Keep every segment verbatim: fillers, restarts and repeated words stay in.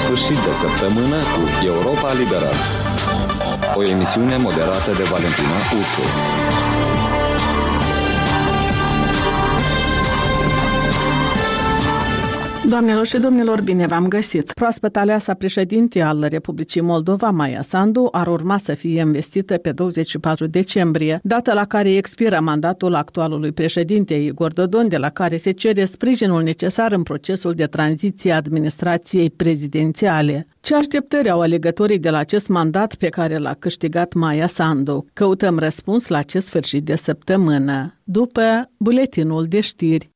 sfârșit de săptămână cu Europa Liberă. O emisiune moderată de Valentina Ursu. Doamnelor și domnilor, bine v-am găsit! Proaspăt aleasa președinte al Republicii Moldova, Maia Sandu, ar urma să fie investită pe douăzeci și patru decembrie, data la care expiră mandatul actualului președinte Igor Dodon, de la care se cere sprijinul necesar în procesul de tranziție a administrației prezidențiale. Ce așteptări au alegătorii de la acest mandat pe care l-a câștigat Maia Sandu? Căutăm răspuns la acest sfârșit de săptămână, după buletinul de știri.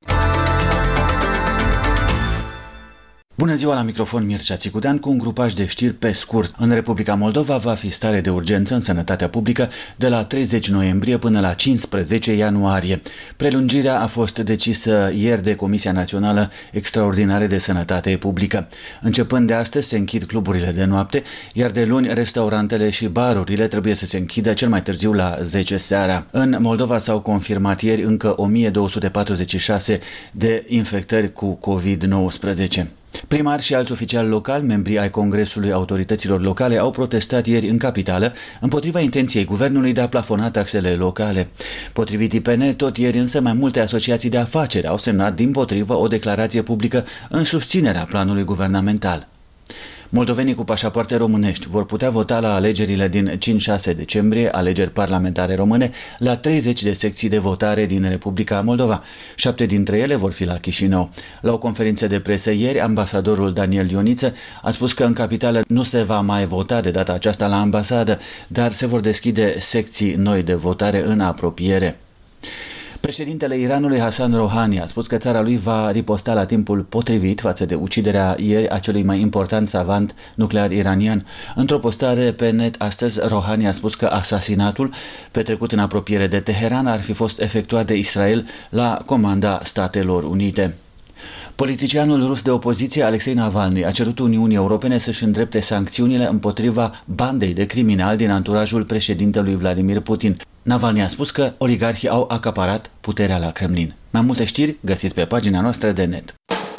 Bună ziua, la microfon Mircea Țicudean cu un grupaj de știri pe scurt. În Republica Moldova va fi stare de urgență în sănătatea publică de la treizeci noiembrie până la cincisprezece ianuarie. Prelungirea a fost decisă ieri de Comisia Națională Extraordinară de Sănătate Publică. Începând de astăzi se închid cluburile de noapte, iar de luni restaurantele și barurile trebuie să se închidă cel mai târziu la zece seara. În Moldova s-au confirmat ieri încă o mie două sute patruzeci și șase de infectări cu covid nouăsprezece. Primari și alți oficiali locali, membrii ai Congresului Autorităților Locale, au protestat ieri în capitală împotriva intenției guvernului de a plafona taxele locale. Potrivit I P N, tot ieri însă mai multe asociații de afaceri au semnat dimpotrivă o declarație publică în susținerea planului guvernamental. Moldovenii cu pașapoarte românești vor putea vota la alegerile din cinci șase decembrie, alegeri parlamentare române, la treizeci de secții de votare din Republica Moldova. Șapte dintre ele vor fi la Chișinău. La o conferință de presă ieri, ambasadorul Daniel Ioniță a spus că în capitală nu se va mai vota de data aceasta la ambasadă, dar se vor deschide secții noi de votare în apropiere. Președintele Iranului Hassan Rouhani a spus că țara lui va riposta la timpul potrivit față de uciderea ieri a celui mai important savant nuclear iranian. Într-o postare pe net astăzi, Rouhani a spus că asasinatul petrecut în apropiere de Teheran ar fi fost efectuat de Israel la comanda Statelor Unite. Politicianul rus de opoziție, Alexei Navalny, a cerut Uniunii Europene să-și îndrepte sancțiunile împotriva bandei de criminali din anturajul președintelui Vladimir Putin. Navalny a spus că oligarhii au acaparat puterea la Kremlin. Mai multe știri găsiți pe pagina noastră de net.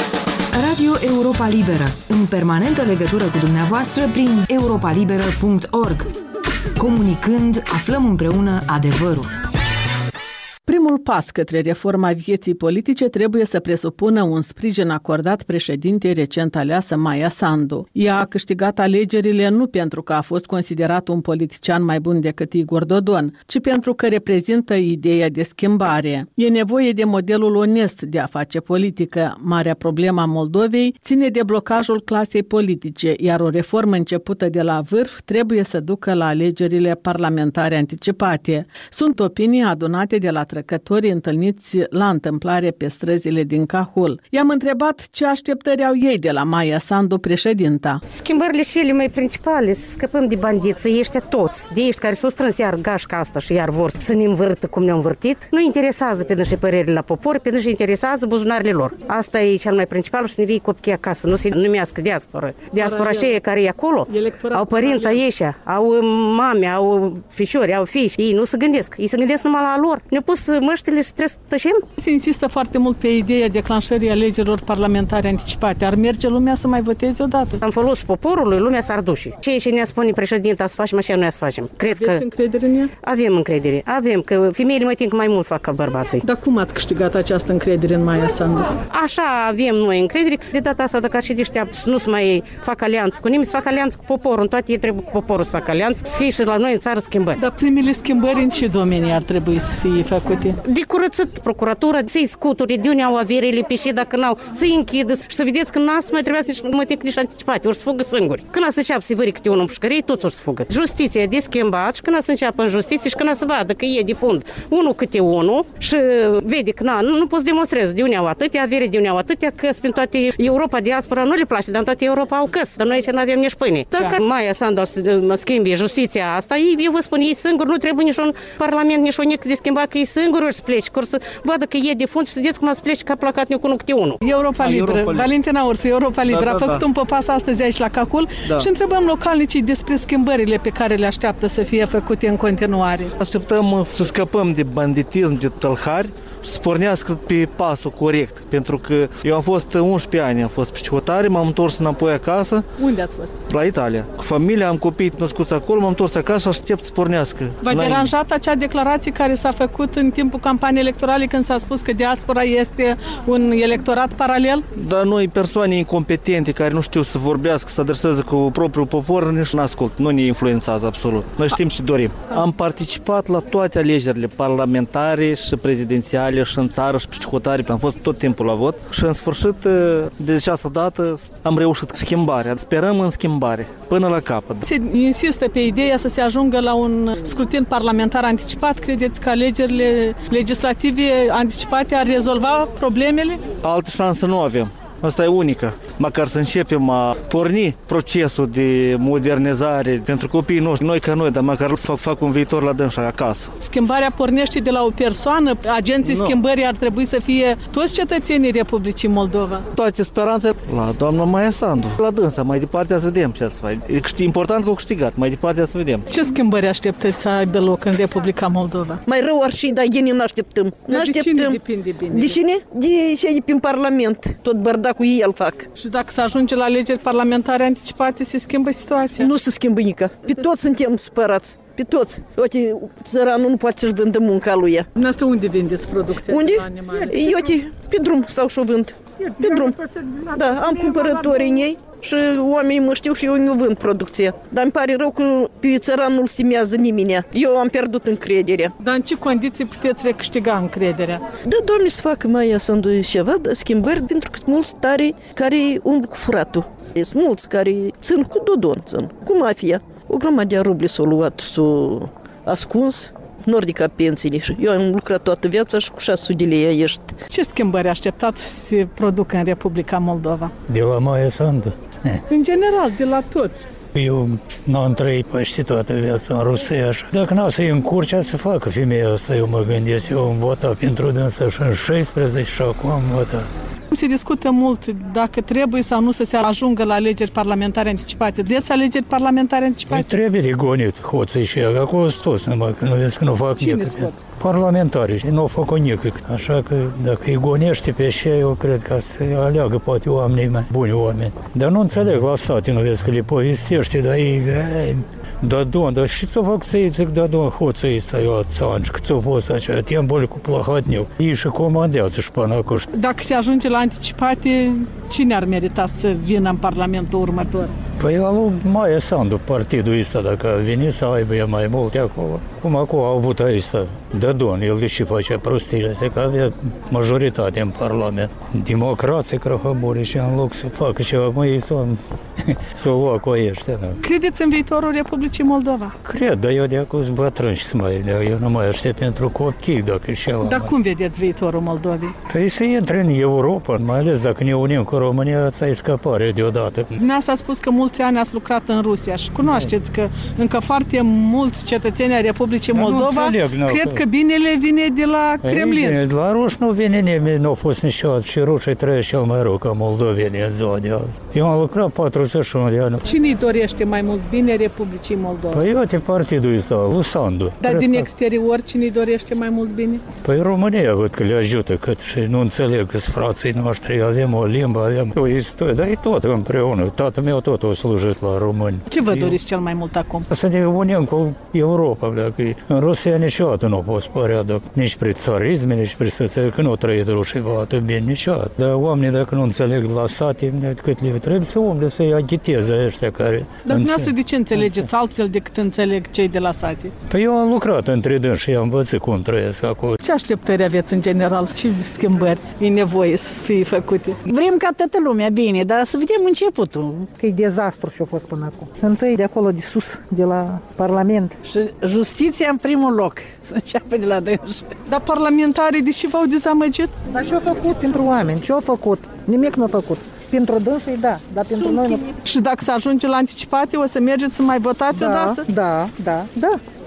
Radio Europa Liberă, în permanentă legătură cu dumneavoastră prin europa liberă punct org. Comunicând, aflăm împreună adevărul. Primul pas către reforma vieții politice trebuie să presupună un sprijin acordat președintei recent aleasă Maia Sandu. Ea a câștigat alegerile nu pentru că a fost considerat un politician mai bun decât Igor Dodon, ci pentru că reprezintă ideea de schimbare. E nevoie de modelul onest de a face politică. Marea problemă a Moldovei ține de blocajul clasei politice, iar o reformă începută de la vârf trebuie să ducă la alegerile parlamentare anticipate. Sunt opinii adunate de la trecătorii întâlniți la întâmplare pe străzile din Cahul. I-am întrebat ce așteptări au ei de la Maia Sandu, președinta. Schimbările cele mai principale, să scăpăm de bandiții ăștia toți, de ăștia care s-au strâns iar gașca asta și iar vor să ne învârtă cum ne-au învârtit. Nu interesează pe dânsii părerile la popor, pe dânsii interesează buzunarele lor. Asta e cel mai principal și să ne vii copiii acasă, nu se numească diaspora. Diaspora aceea care e acolo, au părinți ai ăștia, au mame, au fișori, au fiși. Ei nu se gândesc, ei se gândesc numai la lor. Ne-au pus măștile să trebuie să tășim? Se insistă foarte mult pe ideea declanșării alegerilor parlamentare anticipate. Ar merge lumea să mai voteze odată? Am folosit poporului, lumea s-ar duce. Ceea ce ne spune președinta să facem, așa noi să facem. Cred Aveți că încredere în ea? Avem încredere. Avem, că femeile mai timp mai mult fac ca bărbații. Dar cum ați câștigat această încredere în Maia Sandu? Așa avem noi încredere. De data asta, dacă ar și deșteaptă și nu să mai fac alianță cu nimeni, să fac alianță cu poporul. În toate ei trebuie cu poporul să fac alianță, să fie și la noi în țară schimbări. Dar primele schimbări în ce domenii ar trebui să fie făcute? De curățat procuratura, să-i scuturi, de unde au averile pe și dacă n-au, să-i închidă și să vedeți că n-a să mai trebuia să mai nici anticipate, ori să fugă singuri. Când a să înceapă să-i vări câte unul în pușcărie, toți ori să fugă. Justiția de schimbat și când a să înceapă în justiție și când a să vadă că e de fund unul câte unul și vede că na, nu, nu poți demonstrezi de unde au atâtea avere, de unde au atâtea căs, prin toate Europa, diaspora nu le place, dar în toate Europa au căs, dar noi aici nu avem nici pâine. Dacă Maia Sandu să schimbe justiția asta, eu vă spun, ei singuri nu trebuie niciun parlament, nici o nic de schimbat, că ei singuri ori să plece, ori să vadă că e de fund și să vedeți cum a să plece ca placat cu unul câte unul. Europa Liberă, Europa Valentina Ursu, Europa Liberă, da, da, a făcut da. un popas astăzi aici la Cahul da. și întrebăm localnicii despre schimbările pe care le așteaptă să fie făcute în continuare. Așteptăm să scăpăm de banditism, de tălhari, și să pornească pe pasul corect. Pentru că eu am fost unsprezece ani, am fost psihotare, m-am întors înapoi acasă. Unde ați fost? La Italia. Cu familia, am copii născuți acolo, m-am întors acasă și aștept să pornească. V-a deranjat acea declarație care s-a făcut în timpul campaniei electorale când s-a spus că diaspora este un electorat paralel? Dar noi, persoane incompetente care nu știu să vorbească, să adreseze cu propriul popor, nici nu ascult. Nu ne influențează absolut. Noi știm ce dorim. Am participat la toate alegerile parlamentare și prezidențiale și în țară și psihotare. Am fost tot timpul la vot și în sfârșit, de această dată, am reușit schimbarea. Sperăm în schimbare până la capăt. Se insistă pe ideea să se ajungă la un scrutin parlamentar anticipat. Credeți că alegerile legislative anticipate ar rezolva problemele? Altă șansă nu avem. Asta e unică. Măcar să începem a porni procesul de modernizare pentru copiii noștri, noi ca noi, dar măcar să fac, fac un viitor la dânsa acasă. Schimbarea pornește de la o persoană? Agenții no. schimbării ar trebui să fie toți cetățenii Republicii Moldova? Toate speranțe la doamna Maia Sandu. La dânsa, mai departe să vedem ce să fac. E important că au câștigat, mai departe să vedem. Ce schimbări așteptați să aibă loc în Republica Moldova? Mai rău ar și, dar ei nu așteptăm. De așteptăm. cine depinde bine? De cine? De cei de prin Parlament. Tot bărdacul ei îl fac. Și dacă se ajunge la alegeri parlamentare anticipate, se schimbă situația? Nu se schimbă nică. Pe toți suntem supărați. Pe toți. Uite, țăranul nu poate să-și vândă munca lui ea. Dumneavoastră unde vindeți producția? Unde? Uite, pe drum stau și o vând. Pe drum. Da, am cumpărători în ei și oamenii mă știu și eu nu vând producția. Dar îmi pare rău că pe țăran nu-l stimează nimeni. Eu am pierdut încrederea. Dar în ce condiții puteți recâștiga încrederea? Da, Doamne, să facă mai să ceva, dar schimbări, pentru că sunt mulți tari care umblă cu furatul. Sunt mulți care țin cu dodon, țin, cu mafia. O grămadă de ruble s-au luat, s-au ascuns, nordica pensiile. Eu am lucrat toată viața și cu șase sute de lei ești. Ce schimbări așteptați să se producă în Republica Moldova? De la Maia Sandu. În general, de la toți. Eu n-am trăit păște toată viața în Rusia așa. Dacă n-a să-i încurcea să facă femeia asta, eu mă gândesc, eu am votat pentru dânsa și în șaisprezece și acum am votat. Se discută mult dacă trebuie sau nu să se ajungă la alegeri parlamentare anticipate. Vreți alegeri parlamentare anticipate? Păi trebuie de gonit hoții și ea, acolo sunt toți, numai că nu vezi că nu fac Cine nică. Parlamentarii, nu fac o nică. Așa că dacă îi gonește pe așa, eu cred că să aleagă poate oamenii mai buni oameni. Dar nu înțeleg la sate, nu vezi că le povestește, dar ei... Да, Дон, да что факция язык да Дон ходца и стоял цанч, кто вот așa, тем более cu плохотню. И și comandează și până acolo. Dacă se ajunge la anticipate, cine ar merita să vină în Parlamentul următor? Păi alu Maia Sandu, partidul ăsta, dacă a venit să aibă ea mai multe acolo. Cum acolo a avut ăsta, Dădon, el deși face prostile, că avea majoritate în Parlament. Democrație, crăhăburi și în loc să facă ceva, măi, să o lua cu ăștia. Credeți în viitorul Republicii Moldova? Cred, dar eu de acum sunt bătrân și mai, eu nu mai aștept pentru copii, dacă și ceva. Dar cum vedeți viitorul Moldovei? Păi să intre în Europa, mai ales dacă ne unim cu România, ți-ai scăpare deodată. Dumneavoastră a spus că mulți ani ați lucrat în Rusia și cunoașteți că încă foarte mulți cetățeni ai Republicii Moldova înțeleg, cred că binele vine de la Kremlin. Ei, de la ruși nu vine nimeni, nu a fost niciodată și rușii trăiesc cel mai rău ca moldovenii în ziua de azi. Eu am lucrat patruzeci și unu de ani. Cine îi dorește mai mult bine Republicii Moldova? Păi uite partidul ăsta, lui Sandu. Dar din exterior cine îi dorește mai mult bine? Păi România văd că le ajută cât și nu înțeleg că sunt frații noștri, avem o limbă, avem o istorie, dar e tot împreună. Tatăl meu tot a slujit la români. Ce vă doriți cel mai mult acum? Să ne unim cu Europa, dacă în Rusia niciodată nu a fost păreadă, nici prin țarisme, nici prin soție, că nu a trăit rușii atât bine niciodată. Dar oamenii, dacă nu înțeleg la sate, cât le trebuie să umble, să-i agiteze ăștia care... Dar dumneavoastră de ce înțelegeți altfel decât înțeleg cei de la sate? Păi eu am lucrat între dânsi și am învățat cum trăiesc acolo. Ce așteptări aveți în general? Ce schimbări e nevoie să fie făcute? Vrem ca toată lumea bine, dar să vedem începutul. Că e dezastru ce a fost până acum. Întâi de acolo de sus, de la Parlament. Și justiția în primul loc, să înceapă de la dânsi. Dar parlamentarii de ce v-au dezamăgit? Dar ce-au făcut pentru oameni? Ce-au făcut? Nimic nu a făcut. Pentru dânsii, da, dar pentru Sunt noi nu. Și dacă se ajunge la anticipate, o să mergeți să mai votați da, odată? Da, da, da.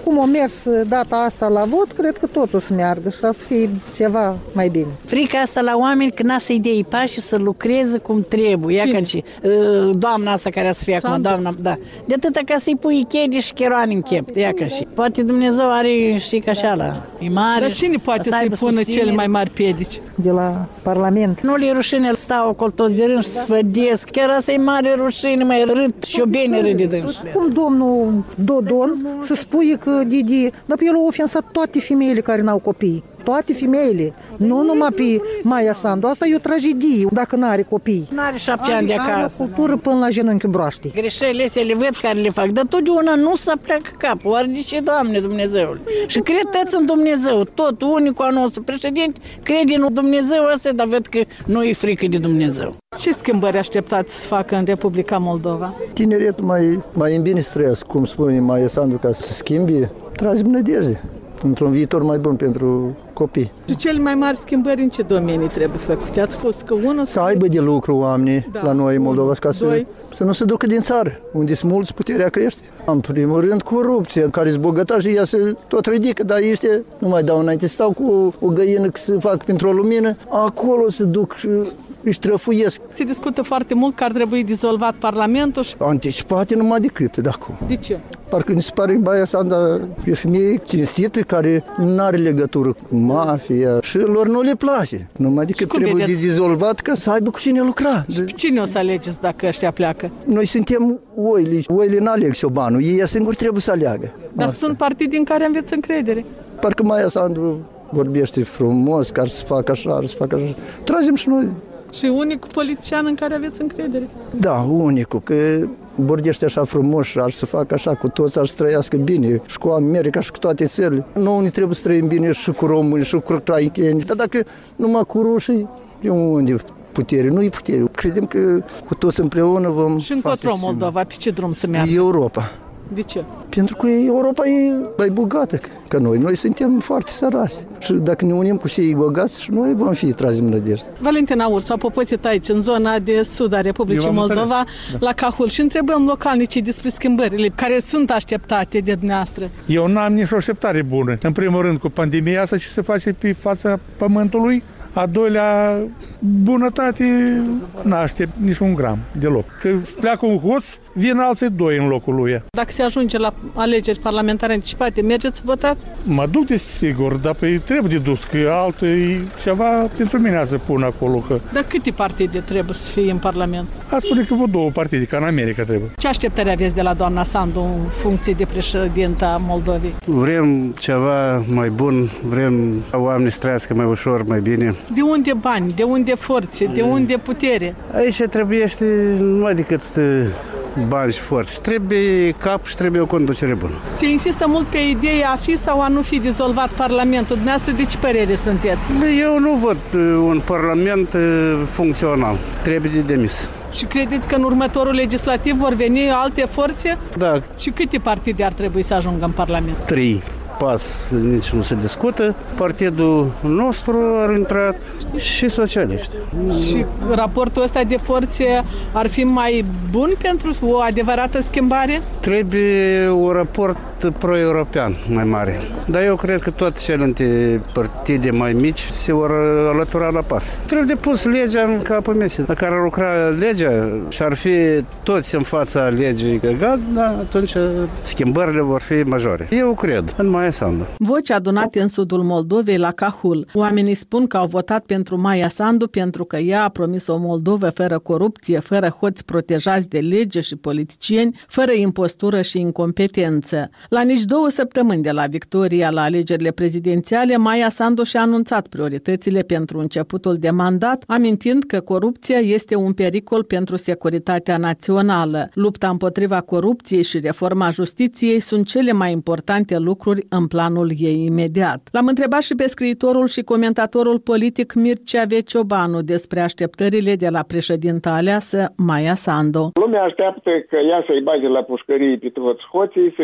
Cum o mers data asta la vot, cred că tot o să meargă și o să fie ceva mai bine. Frica asta la oameni că n-a să-i dea pași și să lucreze cum trebuie. Ia ca și uh, doamna asta care a să fie acum, doamna, da. De atâta ca să-i pui chedi și cheroani în chep. Ia ca și. Poate Dumnezeu are și ca așa la. E mare. Dar cine poate să-i pună cele mai mari piedici? De la Parlament. Nu le rușine, stau acolo toți de rând și sfădesc. Chiar asta e mare rușine, mai râd și o bine râde de dânsi. Cum domnul Dodon să spui că Didi, dar pe el a ofensat toate femeile care n-au copii. Toate femeile, nu numai pe Maia Sandu. Asta e o tragedie dacă n-are copii. N-are șapte ani de acasă. Are o cultură până la genunchiul broaște. Greșelile astea le văd care le fac, dar totdeauna nu să pleacă capul. Oare de ce, Doamne, Dumnezeul? Și crediteți în Dumnezeu. Tot unicul al nostru președinte crede în Dumnezeu ăsta, dar văd că nu e frică de Dumnezeu. Ce schimbări așteptați să facă în Republica Moldova? Tineretul mai, mai în bine stres, cum spune Maia Sandu, ca să schimbi, tragem nădejde într-un viitor mai bun pentru copii. Și cele mai mari schimbări în ce domenii trebuie făcute? Ați fost că unul... Să aibă de lucru oamenii da, la noi în Moldova, ca să, să nu se ducă din țară, unde sunt mulți, puterea crește. În primul rând, corupție, care sunt bogătași, ea se tot ridică, dar este, nu mai dau înainte, stau cu o găină că se fac pentru o lumină, acolo se duc și își trăfuiesc. Se discută foarte mult că ar trebui dizolvat Parlamentul și... Anticipate numai decât, de acum. De ce? Parcă mi se pare că Maia Sandu e o femeie cinstită care nu are legătură cu mafia și lor nu le place. Numai decât trebuie vedeți? de dizolvat ca să aibă cu cine lucra. Și cine o să alegeți dacă ăștia pleacă? Noi suntem oile. Oile n-aleg șobanul. Ei singuri trebuie să aleagă. Dar asta. Sunt partide în care aveți încredere. Parcă Maia Sandu vorbește frumos, ca să facă așa, să facă așa. Tragem și noi. Și unicul politician în care aveți încredere? Da, unicul, că vorbește așa frumos și ar să facă așa cu toți, ar să trăiască bine și cu America și cu toate țările. Noi ne trebuie să trăim bine și cu români și cu ucraineni, dar dacă numai cu rușii, e unde putere, nu e putere. Credem că cu toți împreună vom... Și încotro Moldova, pe ce drum să meargă? Europa. De ce? Pentru că Europa e mai bogată ca noi. Noi suntem foarte săraci. Și dacă ne unim cu cei bogați, și noi vom fi tragem nădejde. Valentina Urs a popățit aici, în zona de sud a Republicii Moldova, da. la Cahul, și întrebăm localnicii despre schimbările care sunt așteptate de dumneavoastră. Eu n-am nicio așteptare bună. În primul rând, cu pandemia asta, ce se face pe fața pământului. A doilea, bunătate n-aștept niciun gram deloc. Că pleacă un hoț, vin alții doi în locul lui. Dacă se ajunge la alegeri parlamentare anticipate, mergeți să votați? Mă duc de sigur, dar păi trebuie de dus, că altul e ceva pentru mine să pun acolo. Că... Dar câte partide trebuie să fie în Parlament? A spune că vă două partide, ca în America trebuie. Ce așteptări aveți de la doamna Sandu în funcție de președinta Moldovei? Vrem ceva mai bun, vrem ca oamenii să trăiască mai ușor, mai bine. De unde bani, de unde forțe, de unde putere? Aici trebuie numai decât bani și forțe. Trebuie cap și trebuie o conducere bună. Se insistă mult pe ideea a fi sau a nu fi dizolvat Parlamentul. Dumneavoastră, de ce părere sunteți? Eu nu văd un Parlament funcțional. Trebuie de demis. Și credeți că în următorul legislativ vor veni alte forțe? Da. Și câte partide ar trebui să ajungă în Parlament? Trei. Pas nici nu se discută. Partidul nostru a intrat și socialiști. Și raportul ăsta de forțe ar fi mai bun pentru o adevărată schimbare? Trebuie un raport pro-european mai mare. Dar eu cred că toate celelalte partide mai mici se vor alătura la pas. Trebuie de pus legea în capul mesei. Dacă ar lucra legea și ar fi toți în fața legii egal, da, atunci schimbările vor fi majore. Eu cred în Maia Sandu. Voci adunate în sudul Moldovei la Cahul. Oamenii spun că au votat pentru Maia Sandu pentru că ea a promis o Moldovă fără corupție, fără hoți protejați de lege și politicieni, fără impostură și incompetență. La nici două săptămâni de la victoria la alegerile prezidențiale, Maia Sandu și-a anunțat prioritățile pentru începutul de mandat, amintind că corupția este un pericol pentru securitatea națională. Lupta împotriva corupției și reforma justiției sunt cele mai importante lucruri în planul ei imediat. L-am întrebat și pe scriitorul și comentatorul politic Mircea Veciobanu despre așteptările de la președinta aleasă Maia Sandu. Lumea așteaptă că ea să-i bage la pușcării pe toți hoții, să ne integreze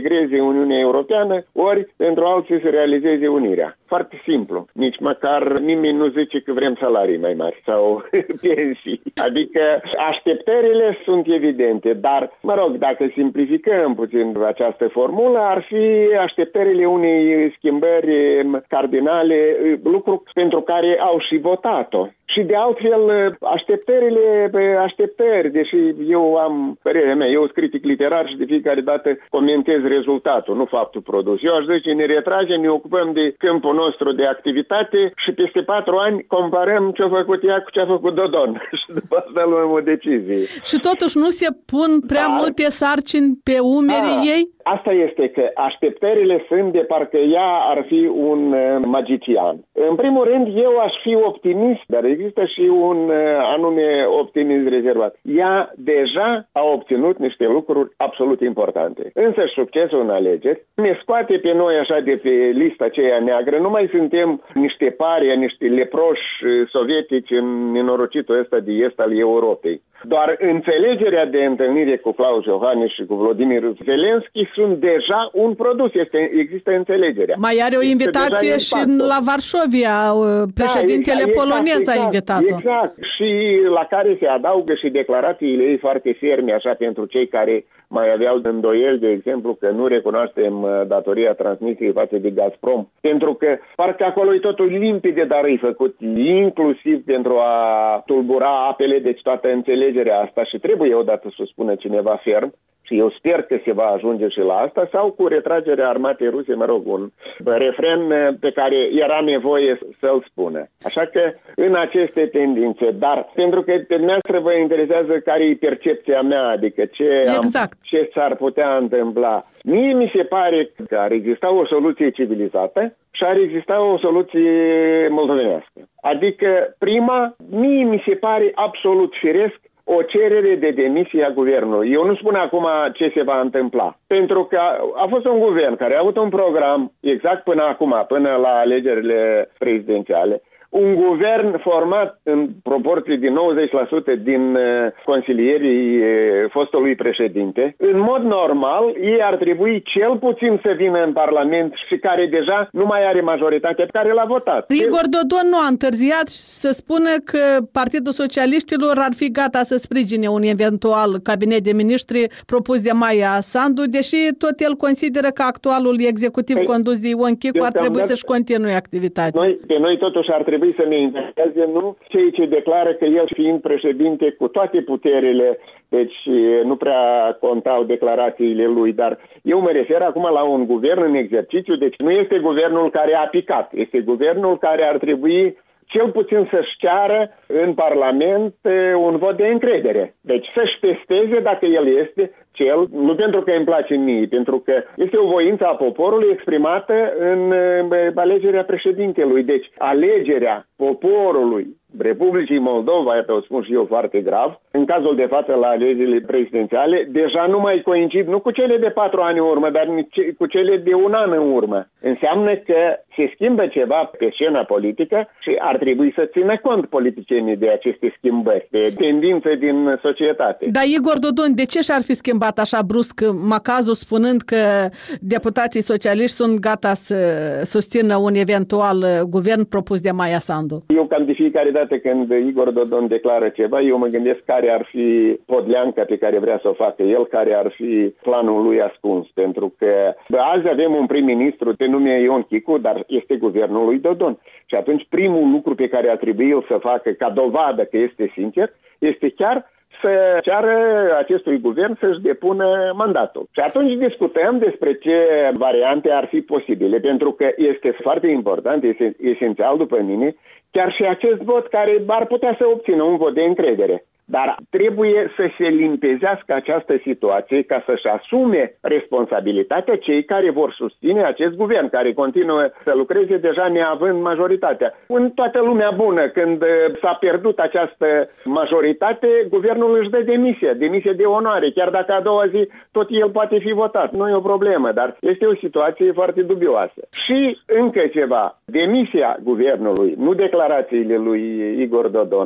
integreze Uniunea Europeană, ori pentru alții să realizeze unirea. Foarte simplu. Nici măcar nimeni nu zice că vrem salarii mai mari sau pensii. Adică așteptările sunt evidente, dar, mă rog, dacă simplificăm puțin această formulă, ar fi așteptările unei schimbări cardinale, lucru pentru care au și votat-o. Și de altfel, așteptările, așteptări, deși eu am părerea mea, eu sunt critic literar și de fiecare dată comentez rezultatul, nu faptul produs. Eu aș zice, ne retragem, ne ocupăm de câmpul nostru de activitate și peste patru ani comparăm ce a făcut ea cu ce a făcut Dodon. Și după asta luăm o decizie. Și totuși nu se pun prea Dar... multe sarcini pe umerii A, ei? Asta este că așteptările sunt de parcă ea ar fi un uh, magician. În primul rând, eu aș fi optimist, dar există și un uh, anume optimism rezervat. Ea deja a obținut niște lucruri absolut importante. Însă succesul în alegeri ne scoate pe noi așa de pe lista aceea neagră. Nu mai suntem niște paria, niște leproși sovietici în nenorocitul ăsta de est al Europei. Doar înțelegerea de întâlnire cu Klaus Iohannis și cu Volodymyr Zelensky sunt deja un produs. Este, există înțelegerea. Mai are o invitație și la Varșovia. Președintele da, exact, polonez exact, a invitat-o. Exact. Și la care se adaugă și declarațiile ei foarte ferme, așa, pentru cei care mai aveau îndoieli, de exemplu, că nu recunoaștem datoria transmisiei față de Gazprom. Pentru că parcă acolo e totul limpede, dar e făcut inclusiv pentru a tulbura apele, deci toată înțelegerea asta și trebuie odată să spună cineva ferm. Și eu sper că se va ajunge și la asta, sau cu retragerea armatei ruse, mă rog, un refren pe care era nevoie să-l spună. Așa că în aceste tendințe, dar pentru că pe dumneavoastră vă interesează care e percepția mea, adică ce, exact. am, ce s-ar putea întâmpla. Mie mi se pare că ar exista o soluție civilizată și ar exista o soluție moldovenească. Adică prima, mie mi se pare absolut firesc o cerere de demisie a guvernului. Eu nu spun acum ce se va întâmpla. Pentru că a fost un guvern care a avut un program exact până acum, până la alegerile prezidențiale. Un guvern format în proporție de nouăzeci la sută din consilierii fostului președinte. În mod normal, ei ar trebui cel puțin să vină în Parlament și care deja nu mai are majoritatea pe care l-a votat. Igor Dodon nu a întârziat să spună că Partidul Socialiștilor ar fi gata să sprijine un eventual cabinet de miniștri propus de Maia Sandu, deși tot el consideră că actualul executiv păi, condus de Ion Chicu ar trebui să-și continue activitatea. Noi, pe noi totuși ar trebui să ne intereseze nu cei ce declară că el, fiind președinte cu toate puterile, deci nu prea contau declarațiile lui, dar eu mă refer acum la un guvern în exercițiu, deci nu este guvernul care a picat, este guvernul care ar trebui cel puțin să-și ceară în Parlament un vot de încredere. Deci să-și testeze dacă el este cel, nu pentru că îmi place mie, pentru că este o voință a poporului exprimată în alegerea președintelui. Deci alegerea poporului Republicii Moldova, iată o spun și eu foarte grav, în cazul de față la alegerile prezidențiale, deja nu mai coincid nu cu cele de patru ani în urmă, dar cu cele de un an în urmă. Înseamnă că se schimbă ceva pe scena politică și ar trebui să țină cont politicienii de aceste schimbări, de tendințe din societate. Dar Igor Dodon, de ce și-ar fi schimbat așa brusc Macazul, spunând că deputații socialiști sunt gata să susțină un eventual guvern propus de Maia Sandu? Eu cam de fiecare dată când Igor Dodon declară ceva, eu mă gândesc care ar fi podleanca pe care vrea să o facă el, care ar fi planul lui ascuns. Pentru că azi avem un prim-ministru pe nume Ion Chicu, dar este guvernul lui Dodon. Și atunci primul lucru pe care ar trebui el să facă ca dovadă că este sincer, este chiar să ceară acestui guvern să-și depună mandatul. Și atunci discutăm despre ce variante ar fi posibile, pentru că este foarte important, este esențial după mine, chiar și acest vot care ar putea să obțină un vot de încredere. Dar trebuie să se limpezească această situație ca să-și asume responsabilitatea cei care vor susține acest guvern, care continuă să lucreze deja neavând majoritatea. În toată lumea bună, când s-a pierdut această majoritate, guvernul își dă demisia, demisia de onoare, chiar dacă a doua zi tot el poate fi votat. Nu e o problemă, dar este o situație foarte dubioasă. Și încă ceva, demisia guvernului, nu declarațiile lui Igor Dodon,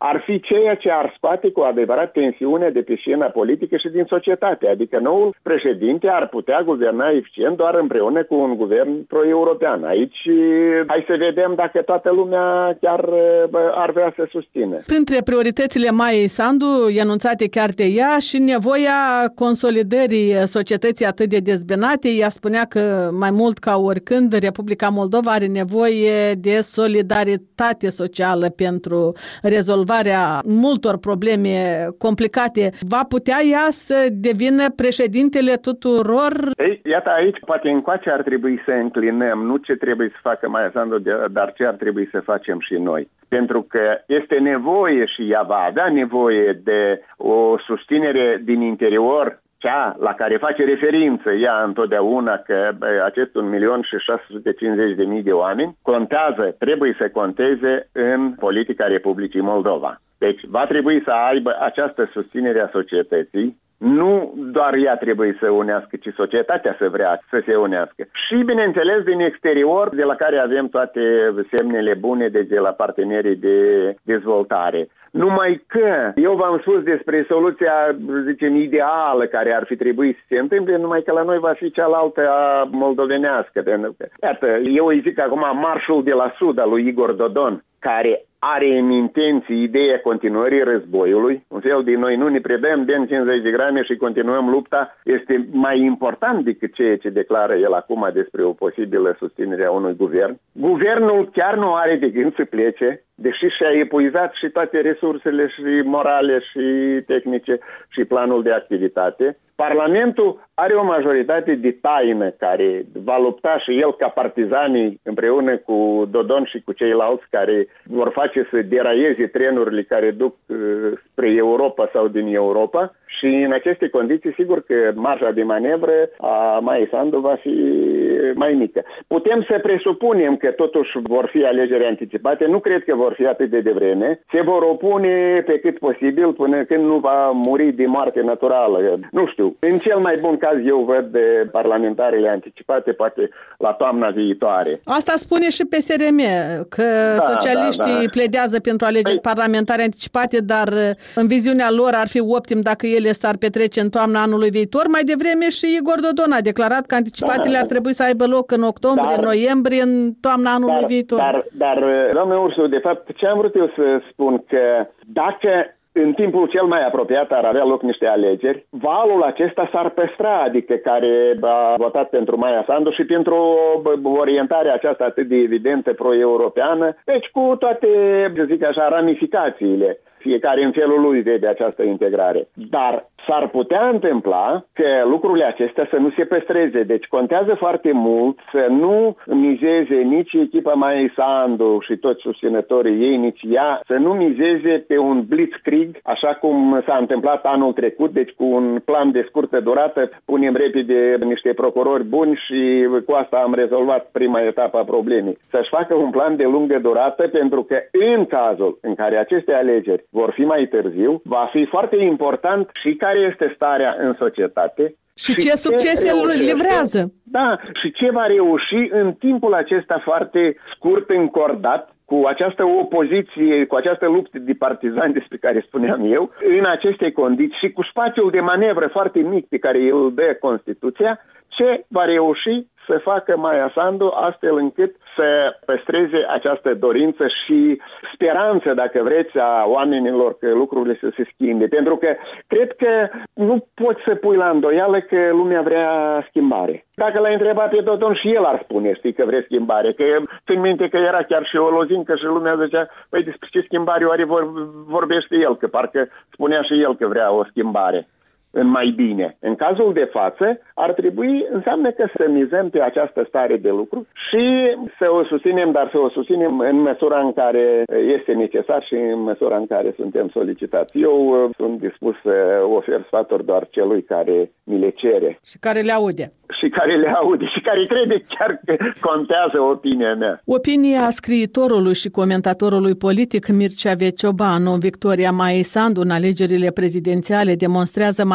ar fi ceea ce ar scoate cu adevărat tensiunea de pe scena politică și din societate. Adică noul președinte ar putea guverna eficient doar împreună cu un guvern pro-european. Aici hai să vedem dacă toată lumea chiar ar vrea să susțină. Printre prioritățile Maiei Sandu, anunțate chiar de ea, și nevoia consolidării societății atât de dezbinate. Ea spunea că mai mult ca oricând Republica Moldova are nevoie de solidaritate socială pentru rezolvarea multor probleme complicate. Va putea ea să devină președintele tuturor? Ei, iată aici, poate încoace ar trebui să înclinăm, nu ce trebuie să facă Maia Sandu, dar ce ar trebui să facem și noi. Pentru că este nevoie și ea va avea nevoie de o susținere din interior, cea la care face referință ea întotdeauna, că acest un milion și șase sute cincizeci de mii de oameni contează, trebuie să conteze în politica Republicii Moldova. Deci va trebui să aibă această susținere a societății. Nu doar ea trebuie să unească, ci societatea să vrea să se unească. Și, bineînțeles, din exterior, de la care avem toate semnele bune, de la partenerii de dezvoltare. Numai că eu v-am spus despre soluția, zicem, ideală care ar fi trebuit să se întâmple, numai că la noi va fi cealaltă a moldovenească. Iată, eu îi zic acum marșul de la sud al lui Igor Dodon, care are în intenții ideea continuării războiului. Un fel de noi nu ne predăm, bem cincizeci de grame și continuăm lupta, este mai important decât ceea ce declară el acum despre o posibilă susținere a unui guvern. Guvernul chiar nu are de gând să plece, deși și-a epuizat și toate resursele și morale și tehnice și planul de activitate. Parlamentul are o majoritate de taină care va lupta și el ca partizanii împreună cu Dodon și cu ceilalți care vor face să deraieze trenurile care duc uh, spre Europa sau din Europa. Și în aceste condiții, sigur că marja de manevră a Maiei Sandu va fi mai mică. Putem să presupunem că totuși vor fi alegeri anticipate, nu cred că vor fi atât de devreme, se vor opune pe cât posibil până când nu va muri de moarte naturală. Nu știu, în cel mai bun caz eu văd de parlamentarele anticipate poate la toamna viitoare. Asta spune și P S R M, că da, socialiștii da, da. pledează pentru alegeri Ei. parlamentare anticipate, dar în viziunea lor ar fi optim dacă ele s-ar petrece în toamna anului viitor. Mai devreme și Igor Dodon a declarat că anticipatele da. ar trebui să aibă loc în octombrie, dar, noiembrie, în toamna anului dar, viitor. Dar, dar, doamne Ursu, de fapt, ce am vrut eu să spun că dacă în timpul cel mai apropiat ar avea loc niște alegeri, valul acesta s-ar păstra, adică care a votat pentru Maia Sandu și pentru orientarea aceasta atât de evidentă pro-europeană, deci cu toate, să zic așa, ramificațiile. Fiecare în felul lui vede această integrare. Dar s-ar putea întâmpla că lucrurile acestea să nu se păstreze. Deci contează foarte mult să nu mizeze nici echipa Maiei Sandu și toți susținătorii ei, nici ea, să nu mizeze pe un blitzkrieg, așa cum s-a întâmplat anul trecut, deci cu un plan de scurtă durată, punem repede niște procurori buni și cu asta am rezolvat prima etapă a problemei. Să-și facă un plan de lungă durată, pentru că în cazul în care aceste alegeri vor fi mai târziu, va fi foarte important și care este starea în societate. Și, și ce succese îl livrează. Da, și ce va reuși în timpul acesta foarte scurt, încordat, cu această opoziție, cu această luptă de partizani despre care spuneam eu, în aceste condiții și cu spațiul de manevră foarte mic pe care îl dă Constituția, ce va reuși să facă Maia Sandu astfel încât să păstreze această dorință și speranță, dacă vreți, a oamenilor că lucrurile să se schimbe. Pentru că cred că nu poți să pui la îndoială că lumea vrea schimbare. Dacă l-ai întrebat pe Dodon și el ar spune, știi, că vrea schimbare. Că țin minte că era chiar și o lozincă și lumea zicea, păi despre ce schimbare oare vorbește el, că parcă spunea și el că vrea o schimbare în mai bine. În cazul de față, ar trebui, înseamnă că să mizăm pe această stare de lucru și să o susținem, dar să o susținem în măsura în care este necesar și în măsura în care suntem solicitați. Eu sunt dispus să ofer sfaturi doar celui care mi le cere. Și care le aude. Și care le aude și care crede chiar că contează opinia mea. Opinia scriitorului și comentatorului politic Mircea Veciobanu, victoria Maiei Sandu în alegerile prezidențiale demonstrează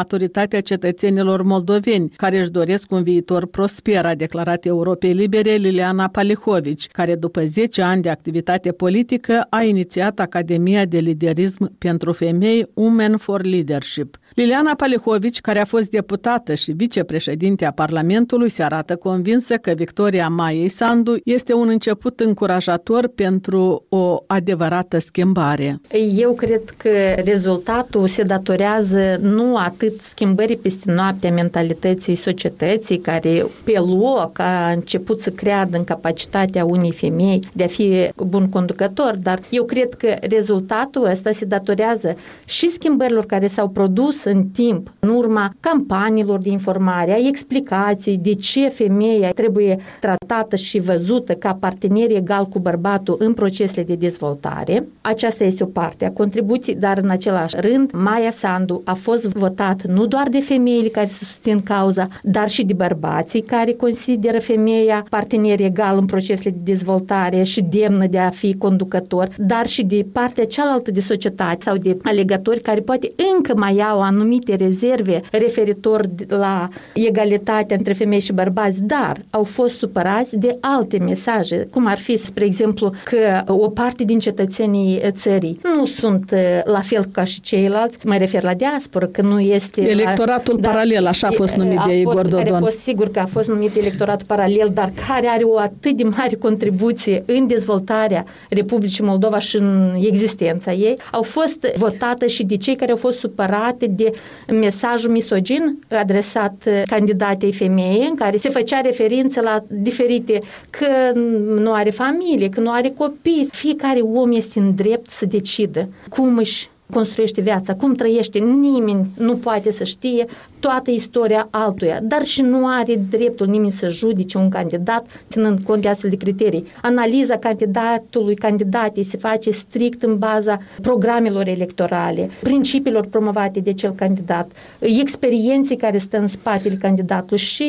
maturitatea cetățenilor moldoveni, care își doresc un viitor prosper, a declarat Europei Libere Liliana Palihovici, care după zece ani de activitate politică a inițiat Academia de Liderism pentru Femei Women for Leadership. Liliana Palihovici, care a fost deputată și vicepreședinte a Parlamentului, se arată convinsă că victoria Maiei Sandu este un început încurajator pentru o adevărată schimbare. Eu cred că rezultatul se datorează nu atât schimbării peste noapte a mentalității societății, care pe loc a început să creadă în capacitatea unei femei de a fi bun conducător, dar eu cred că rezultatul ăsta se datorează și schimbărilor care s-au produs în timp, în urma campaniilor de informare, a explicații de ce femeia trebuie tratată și văzută ca partener egal cu bărbatul în procesele de dezvoltare. Aceasta este o parte a contribuției, dar în același rând, Maia Sandu a fost votat nu doar de femeile care se susțin cauza, dar și de bărbații care consideră femeia partener egal în procesele de dezvoltare și demnă de a fi conducător, dar și de partea cealaltă de societate sau de alegători care poate încă mai au anumite rezerve referitor la egalitatea între femei și bărbați, dar au fost supărați de alte mesaje, cum ar fi, spre exemplu, că o parte din cetățenii țării nu sunt la fel ca și ceilalți, mă refer la diasporă, că nu este... Electoratul la, paralel, așa a fost numit de Igor Dodon. Care a fost, sigur că a fost numit electoratul paralel, dar care are o atât de mare contribuție în dezvoltarea Republicii Moldova și în existența ei, au fost votate și de cei care au fost supărate de mesajul misogin adresat candidatei femei, în care se făcea referință la diferite, că nu are familie, că nu are copii. Fiecare om este în drept să decidă cum își construiește viața, cum trăiește, nimeni nu poate să știe toată istoria altuia, dar și nu are dreptul nimeni să judece un candidat ținând cont de astfel de criterii. Analiza candidatului, candidatei se face strict în baza programelor electorale, principiilor promovate de cel candidat, experienței care stă în spatele candidatului și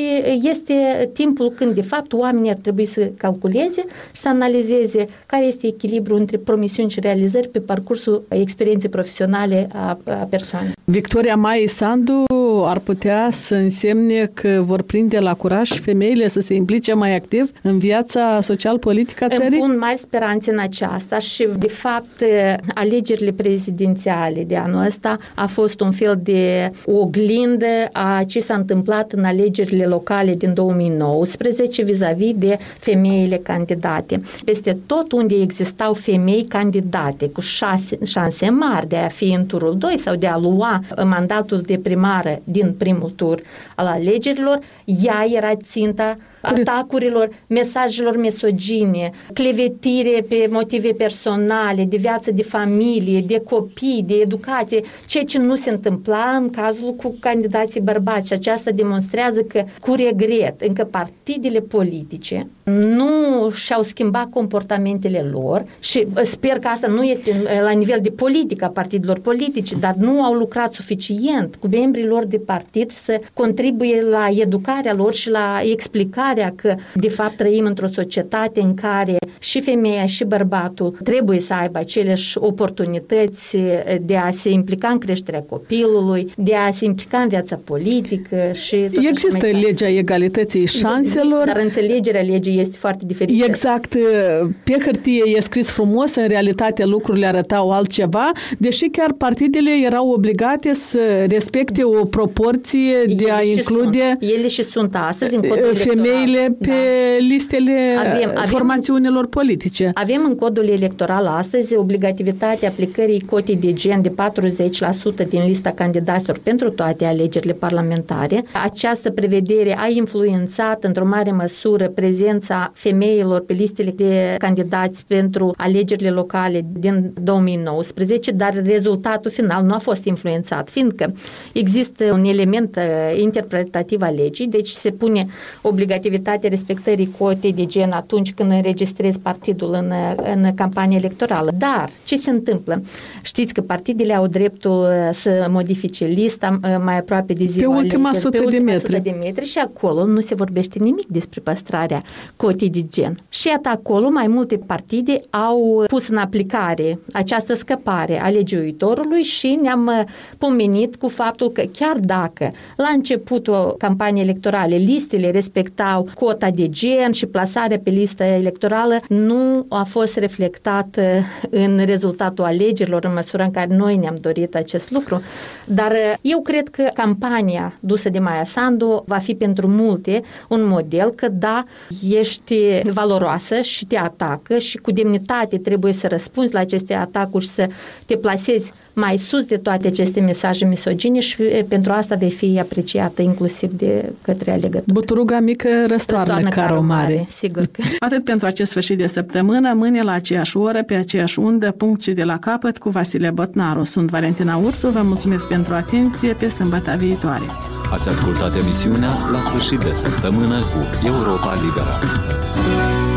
este timpul când, de fapt, oamenii ar trebui să calculeze și să analizeze care este echilibrul între promisiuni și realizări pe parcursul experienței profesionale a, a persoanei. Victoria Maiei Sandu ar putea să însemne că vor prinde la curaj femeile să se implice mai activ în viața social-politică a țării? Îmi pun mari speranțe în aceasta și, de fapt, alegerile prezidențiale de anul ăsta a fost un fel de oglindă a ce s-a întâmplat în alegerile locale din două mii nouăsprezece vis-a-vis de femeile candidate. Peste tot unde existau femei candidate cu șase, șanse mari de a fi în turul doi sau de a lua mandatul de primară din primul tur al alegerilor, ea era ținta atacurilor, mesajelor misogine, clevetire pe motive personale, de viață de familie, de copii, de educație, ceea ce nu se întâmpla în cazul cu candidații bărbați. Și aceasta demonstrează că, cu regret, încă partidele politice nu și-au schimbat comportamentele lor și sper că asta nu este la nivel de politică a partidelor politice, dar nu au lucrat suficient cu membrii lor de partid să contribuie la educarea lor și la explicarea că, de fapt, trăim într-o societate în care și femeia și bărbatul trebuie să aibă aceleași oportunități de a se implica în creșterea copilului, de a se implica în viața politică și... Există legea egalității șanselor. Dar înțelegerea legii este foarte diferită. Exact. Pe hârtie e scris frumos, în realitate lucrurile arătau altceva, deși chiar partidele erau obligate să respecte o proporție de ele a include sunt. Ele și sunt astăzi în codul femeile pe da. listele avem, avem, formațiunilor politice. Avem în codul electoral astăzi obligativitatea aplicării cotei de gen de patruzeci la sută din lista candidaților pentru toate alegerile parlamentare. Această prevedere a influențat într-o mare măsură prezența femeilor pe listele de candidați pentru alegerile locale din două mii nouăsprezece, dar rezultatul final nu a fost influențat, fiindcă există un element interpretativ al legii, deci se pune obligativitatea obiectivitatea respectării cotei de gen atunci când înregistrezi partidul în, în campanie electorală. Dar ce se întâmplă? Știți că partidele au dreptul să modifice lista mai aproape de ziua pe ultima sută de metri. de metri și acolo nu se vorbește nimic despre păstrarea cotei de gen. Și iată acolo mai multe partide au pus în aplicare această scăpare a legiuitorului și ne-am pomenit cu faptul că chiar dacă la începutul campaniei electorale listele respectau cota de gen și plasarea pe listă electorală, nu a fost reflectat în rezultatul alegerilor în măsura în care noi ne-am dorit acest lucru. Dar eu cred că campania dusă de Maia Sandu va fi pentru multe un model că da, ești valoroasă și te atacă și cu demnitate trebuie să răspunzi la aceste atacuri și să te plasezi mai sus de toate aceste mesaje misogine și pentru asta vei fi apreciată inclusiv de către alegători. Buturuga mică răstoarnă carul mare. Sigur că. Atât pentru acest sfârșit de săptămână, mâine la aceeași oră, pe aceeași undă, punct și de la capăt cu Vasile Botnaru. Sunt Valentina Ursu, vă mulțumesc pentru atenție, pe sâmbătă viitoare. Ați ascultat emisiunea La sfârșit de săptămână cu Europa Liberă.